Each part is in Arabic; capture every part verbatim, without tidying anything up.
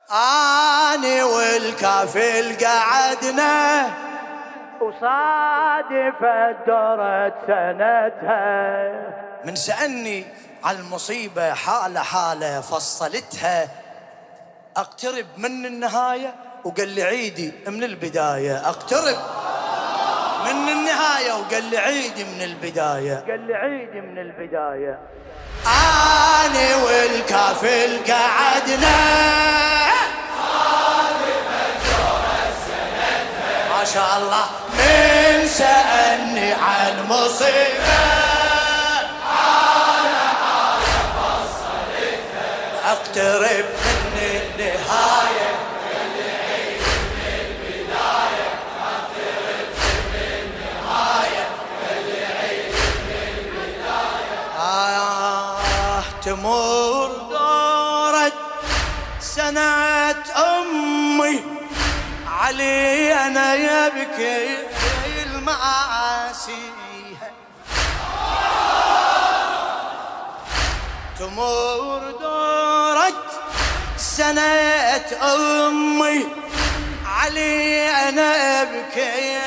اني والكافل قعدنا وصادفت دورة سنتها، من سألني على المصيبة حالة حالة فصلتها، اقترب من النهاية وقال لي عيدي من البداية، اقترب من النهاية وقال لي عيدي من البداية، قال لي عيدي من البداية. اني والكافل قعدنا ما شاء الله، من سألني عن مصيبة حالة حالة فصلتها، اقترب من النهاية واللي عيد من البداية، اقترب من النهاية واللي عيد من البداية. آه تمر دورة سنة أمي علي أنا يبكي المعاسي، تمر دورة سنة أمي علي أنا أبكي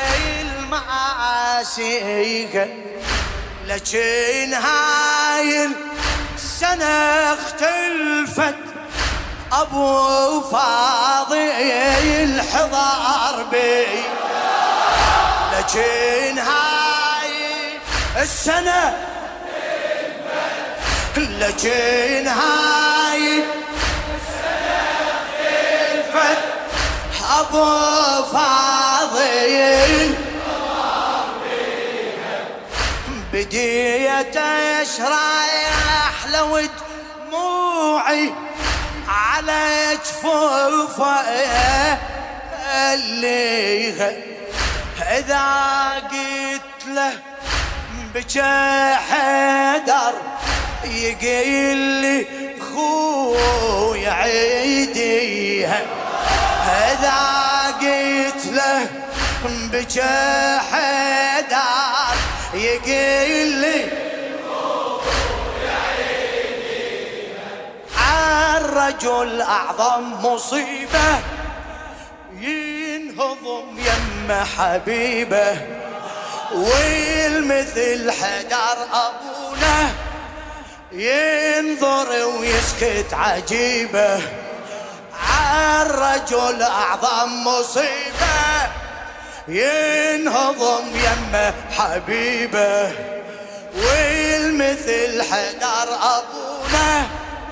المعاسي، لكن هاي السنة اختلفت أبو فاضي الحضار بي، لكن هاي السنة لكن هاي السنة اختلفت أبو فاضي الحضار بي، بديت أشرح لو دموعي على جفوفه اللي إذا قلت له بجا حدر يقول لي خوي عيديها، إذا قلت له بجا حدر يقول لي الرجل أعظم مصيبة ينهضم يم حبيبه، والمثل حدر أبونا ينظر ويسكت عجيبه. الرجل أعظم مصيبة ينهضم يم حبيبه، والمثل حدر أبونا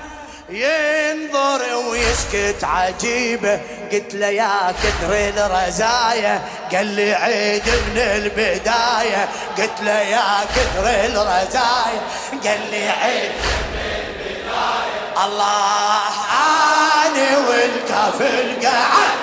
ينظر ويسكت عجيبه. قلت له يا كثر الرزايا قال لي عيد من البداية، قلت له يا كثر الرزايا قال لي عيد من البداية. الله اني والكافل قعد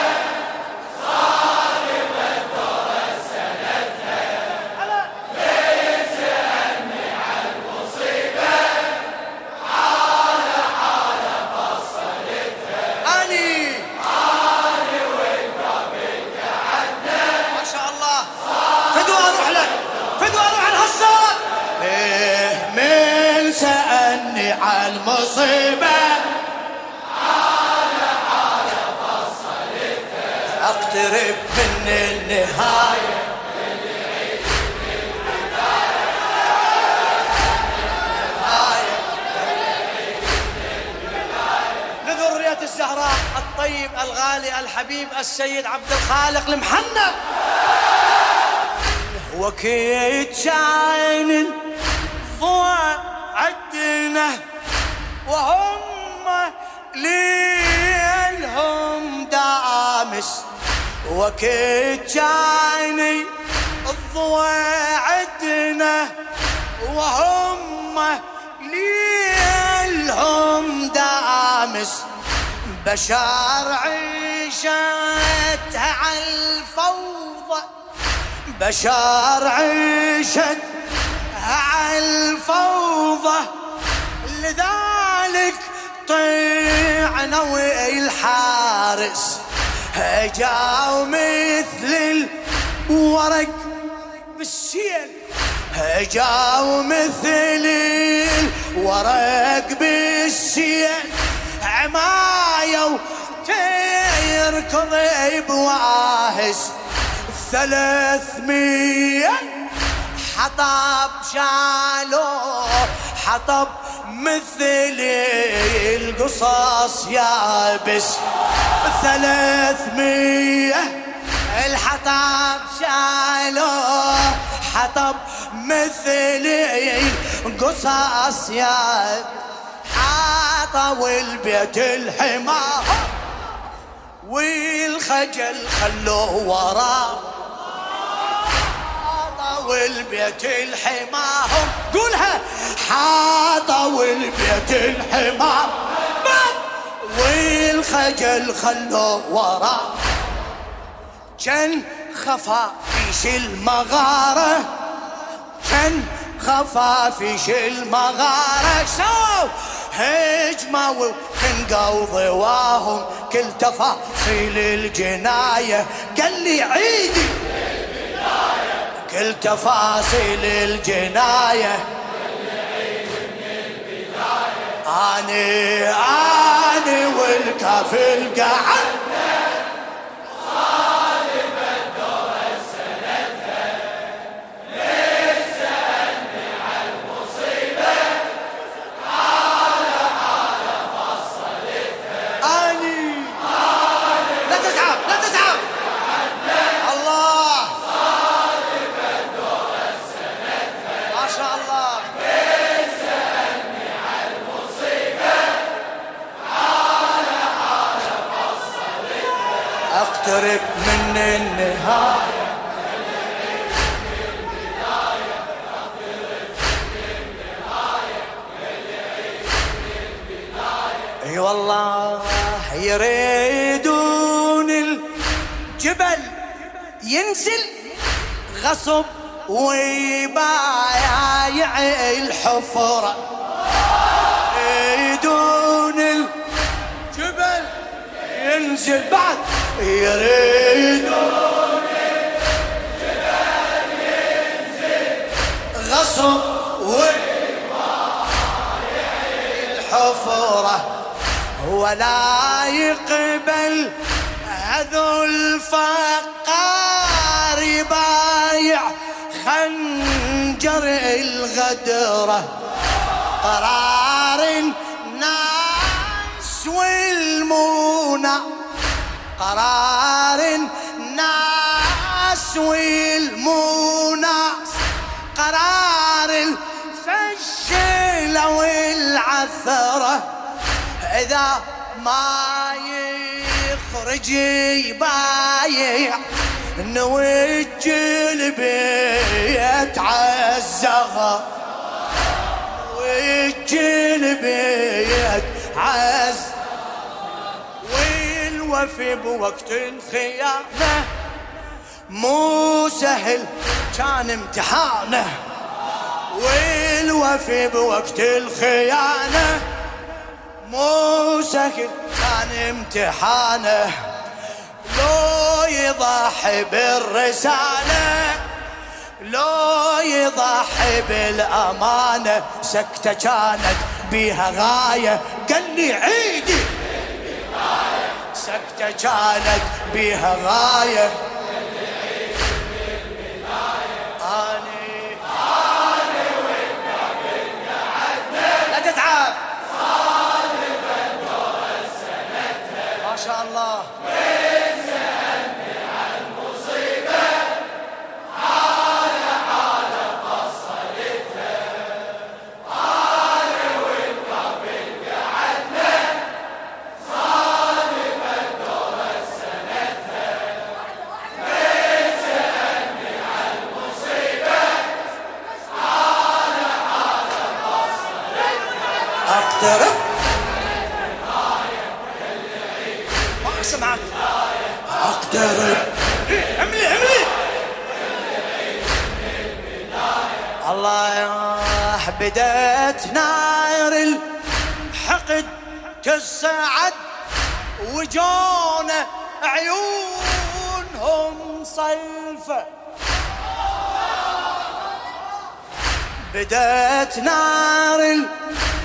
المصيبة حالة حالة فصلتها، اقترب من النهاية واللي عيد من البداية، النهاية واللي عيد من البداية. لذرية الزهراء الطيب الغالي الحبيب السيد عبد الخالق المحنى، وكيت شاين الضوء عدنا وهم ليلهم دامس، وكيت جاني الضوء عدنا وهم ليلهم دامس، بشار عيشتها على الفوضى، بشار عيشتها على الفوضى، لذلك طيعنا والحارس هجاو مثل الورق بالسيل، هجاو مثل الورق بالسيل، عماية يركض بواهس ثلاثمية حطب شالوه حطب مثل القصص يابس ثلاثمية الحطب شالوه حطب مثل القصص يابس حاطوا البيت الحمار والخجل خلوه وراه حاطوا البيت الحمار قولها حاطوا البيت الحمار والخجل خلوه وراه كان خفافيش المغارة كان خفافيش المغارة شو هجمة وخنقوا ضواهم كل تفاصيل الجناية قال لي عيدي كل تفاصيل الجناية أني أني والكافل قعد اقترب من النهاية اي والله يريدون الجبل ينزل غصب ويبايع الحفرة يريدون الجبل ينزل بعد يريدون الجبل ينزل غصب ويبايع الحفرة ولا يقبل هذو الفقار يبايع خنجر الغدرة قرار الناس والمونة قرار الناس والمونس قرار الفشل والعثرة إذا ما يخرج يبايع نوج البيت عالزغر نوج البيت عز والوفي بوقت الخيانة مو سهل كان امتحانه والوفي بوقت الخيانة مو سهل كان امتحانه لو يضحي بالرسالة لو يضحي بالأمانة سكتة كانت بيها غاية قال لي عيدي سكتة كانت بيها غاية أني أني وانت بالقعدة لا تتعب صادفة دور سنتها ما شاء الله وسألني عن مصيبة حالة حالة فصلتها أنا وانت بالقعدة صادفة دور سنتها وسألني عن مصيبة حالة حالة فصلتها أقترب ما سمعك اقترب املي املي الله يا بدت نار الحقد تصعد وجونا عيونهم صيفة بدت نار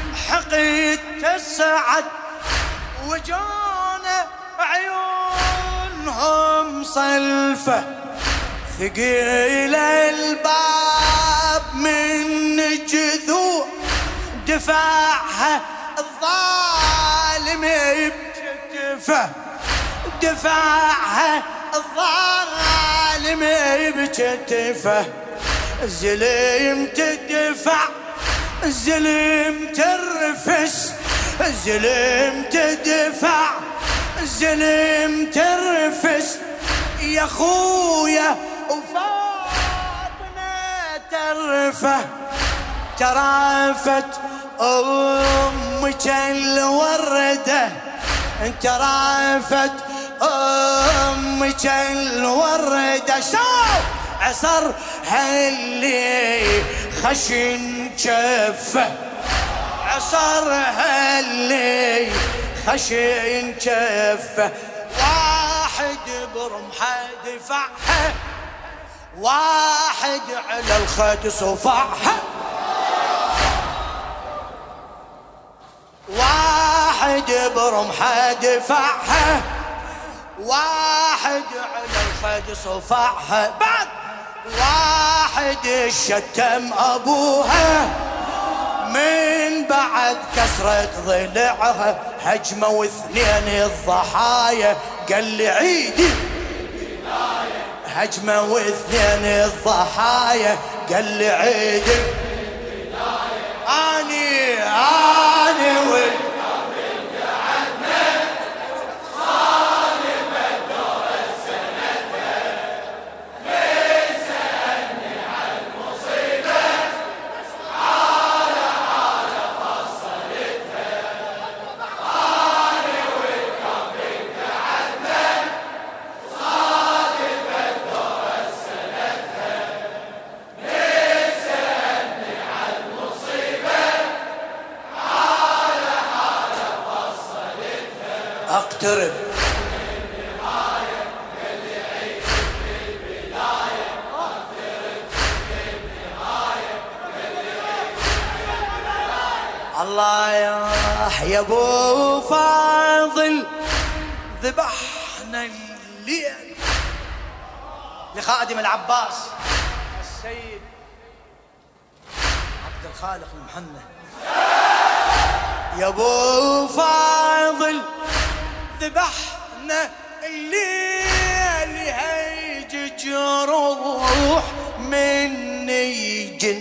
الحقد تصعد وجونا عيون صلفه ثقيل الباب من جذوع دفعها الظالم بكتفه دفعها الظالم بكتفه الزلم تدفع الزلم ترفس الزلم تدفع الزلم ترفس يا خويا وفاطمة ترفه ترافت أمك الوردة ترافت أمك الوردة شوف عصرها اللي خشن كفه عصرها اللي خشن كفه واحد برمحه دفعها واحد على الخد صفعها واحد برمحه دفعها واحد على الخد صفعها بعد واحد شتم ابوها من بعد كسرة ضلعها هجمة واثنين الضحايا قال لي عيدي هجمة واثنين الضحايا قال لي عيدي اني اني وال اقترب الله يا ابو فاضل ذبحنا الليل لخادم العباس السيد عبد الخالق المحنى يا ابو فاضل ذبحنا الليل هيج جروح مني جن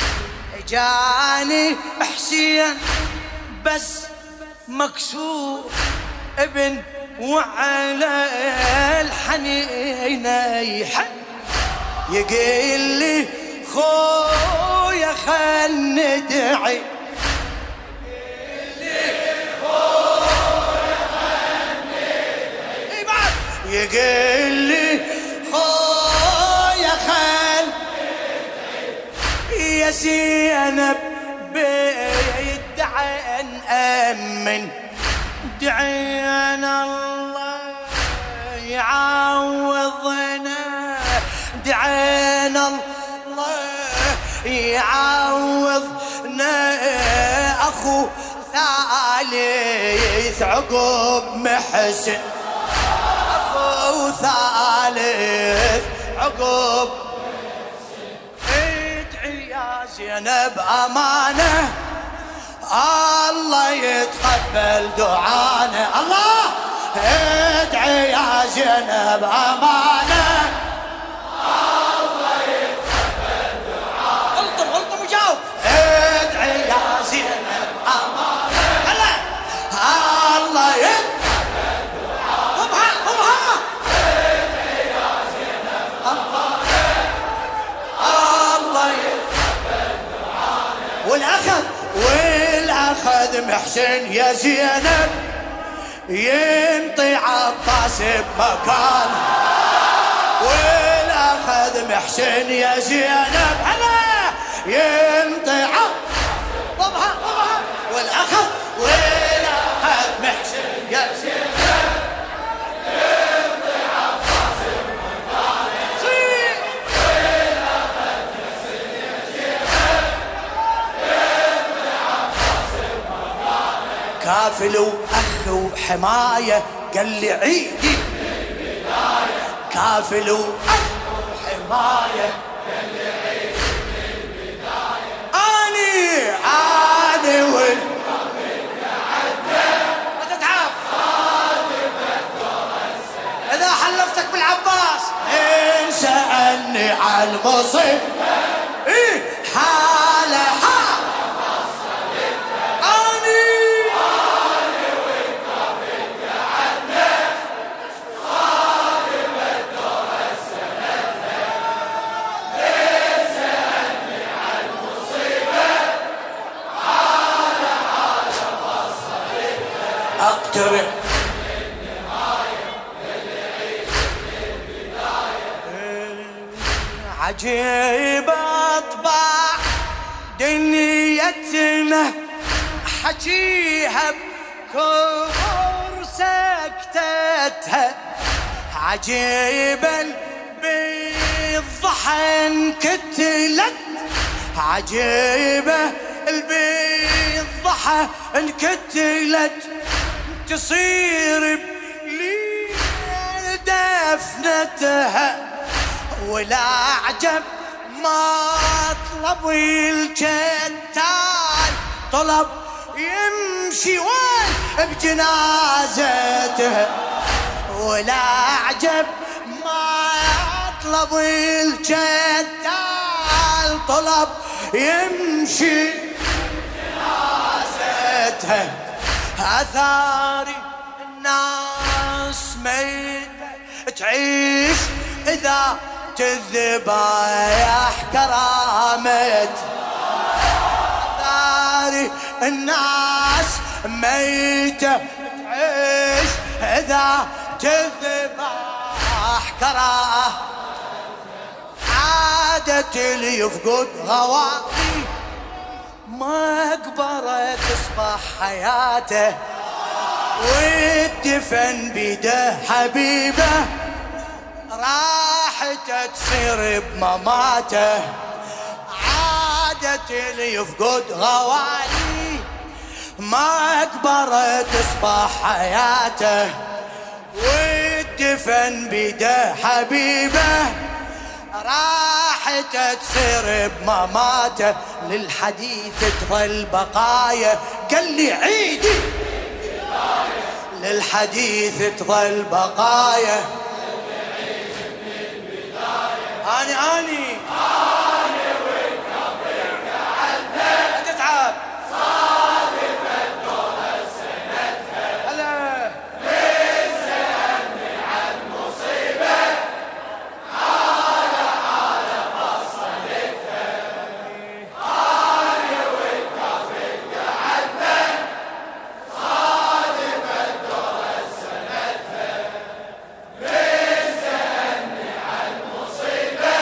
جاني حسين بس مكسور ابن وعلى الحنين يحن يقول لي خويا خل ندعي يقول لي خويا خال يا زينب بيدعي ان امن دعينا الله يعوضنا دعينا الله يعوضنا اخو ثالث عقب محسن وثالث عقب ادعي يا زينب امانه الله يتقبل دعانا الله ادعي يا زينب امانه الله يتقبل دعانا الطم الطم وجاوب ادعي يا زينب امانه هلا الله يتقبل والأخذ والأخذ محسن يا زينب ينطي عباس بمكانه والأخذ محسن يا زينب هلا ينطي عباس ضبها ضبها والأخذ والأخذ محسن يا زينب ينطي عباس بمكانه والأخذ محسن يا زينب كافل واخ وحمايه قال لي عيدي كافل وحماية اني اني وال ما تتعب اذا حلفتك بالعباس ان سألني عن المصيب ايه حالة حال اني اني والكافل عنك خادم الدور السنة ان سألني عن مصيبة حالة حالة فصلتها اقترب عجيب اطباع دنيتنا حكيها بكبر سكتتها عجيبا بالضحن كتلت عجيبة بالضحى انكتلت تصير بليل دفنتها ولا عجب ما طلب الكتال طلب يمشي وين بجنازته ولا عجب ما طلب الكتال طلب يمشي بجنازته اثاري الناس ميتة تعيش اذا تذبايح كرامت ثاري الناس ميتة تعيش إذا تذبايح كرامت عادة اللي يفقد غواطي مقبرة تصبح حياته والدفن بيده حبيبه راحته تصير بمماته عادة اللي يفقد غوالي مقبرة تصبح حياته والدفن بيده حبيبه راحته تصير بمماته للحديث تظل بقايا قال لي عيدي للحديث تظل بقايا اني اني اني والكافر عنك تتعب صادف الدور سنتها هلا بيسألني عن مصيبة حالة حالة فصلتها اني والكافر عنك صادف الدور سنتها بيسألني عن مصيبة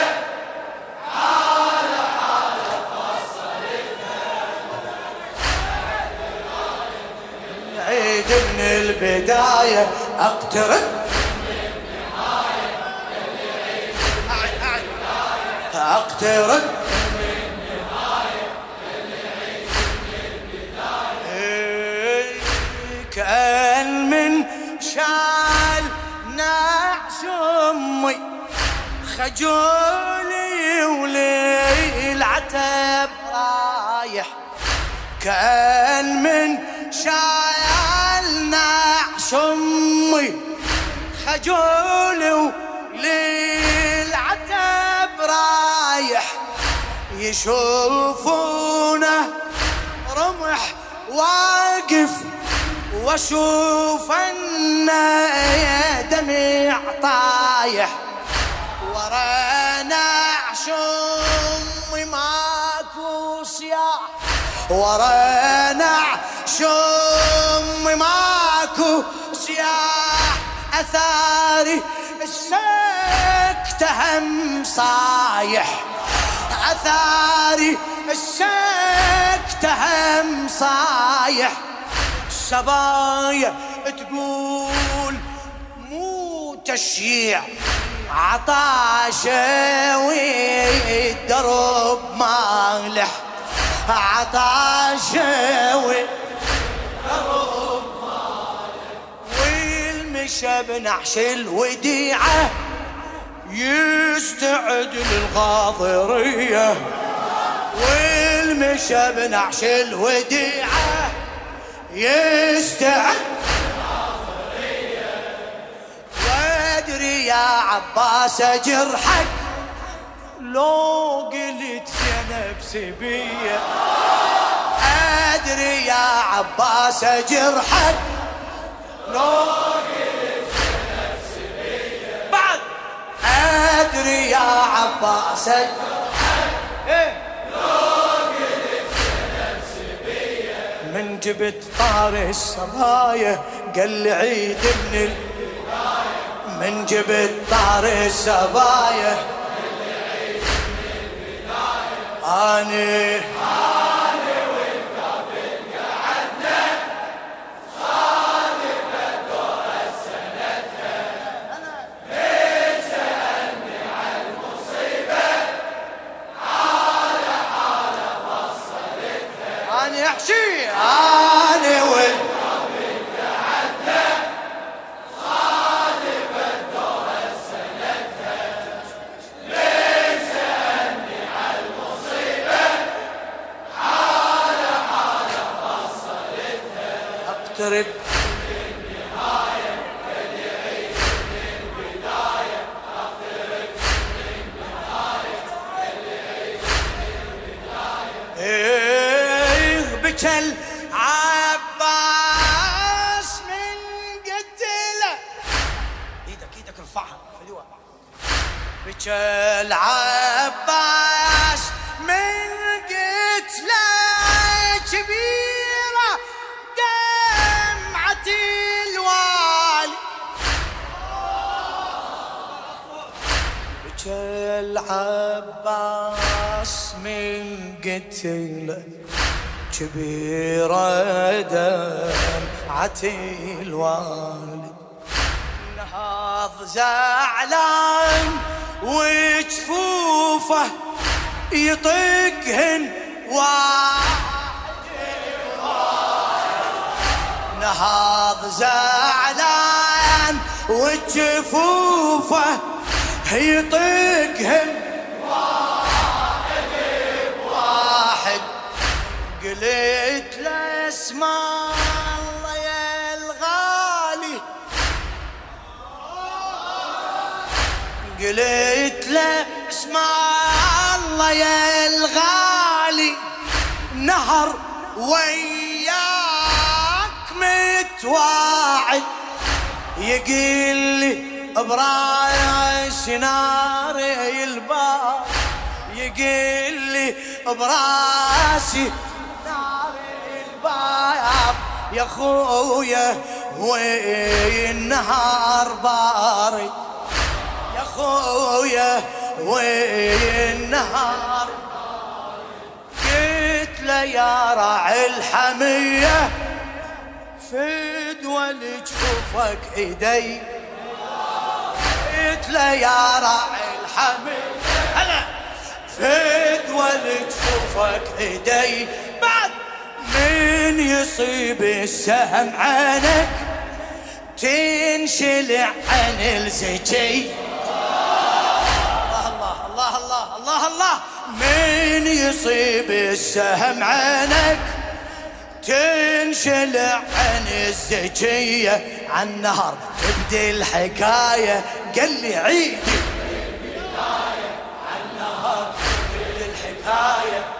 عيد من البداية اقترب اقترب كأن من شال نعش امي خجولي ولي العتب رايح كأن من شال نعش امي خجولي ولي العتب رايح يشوفونه رمح واقف واشوف انه دمع طايح ورا نعش امي ماكو صياح ورا نعش امي ماكو صياح اثاري السكتة هم صايح اثاري السكتة هم صايح السبايا تقول مو تشييع عطاشة والدرب مالح عطاشة والدرب مالح والمشى بنعش الوديعة يستعد للغاضرية والمشى بنعش الوديعة يستعد للغاضرية. وادري يا عباس جرحك لو قلت يا نفسي بيا، ادري يا عباس جرحك لو قلت يا نفسي بيا، بعد ادري يا عباس جرحك لو قلت يا نفسي بيا. من جبت طار الصبايا قال لي عيد من البداية، من جبت طار الصبايا أني أني وأنت بالقعدة صادفة دور السنتها، ليس سألني عن المصيبة حالة حالة فصلتها. أني أحشي أني وأنت بالقعدة صادفة دور السنتها، ليس سألني عن المصيبة حالة حالة فصلتها. اقترب النهاية فليعيد من البداية، اقترب النهاية فليعيد من البداية. ايه بكى العباس من قتله، ايدك ايدك ارفعها حلوة. بكى العباس من قتله كبيرة دمعة الوالي، بكى العباس من قتله كبيرة دمعة الوالي. نهض زعلان وجفوفه يطقهن واحد واحد، نهض زعلان وجفوفه يطقهن واحد واحد. قلت له اسم الله يا الغالي، قلت له اسم الله يا الغالي، نهر وياك متواعد، يقول لي براس ناري الباب، يقول لي براسي ناري الباب. يا خويا والنهار بارد، يا خويا والنهار قلت له يا راعي الحمية فدوى لجفوفك ايدي، قلت له يا راعي الحمية هلا فدوى لجفوفك ايدي. بعد من يصيب السهم عنك تنشلع عن الزكي، الله الله الله الله الله. من يصيب السهم عنك تنشلع عن الزكية، عن نهر تبدي الحكاية قال لي عيدي البداية، عن نهر تبدي الحكاية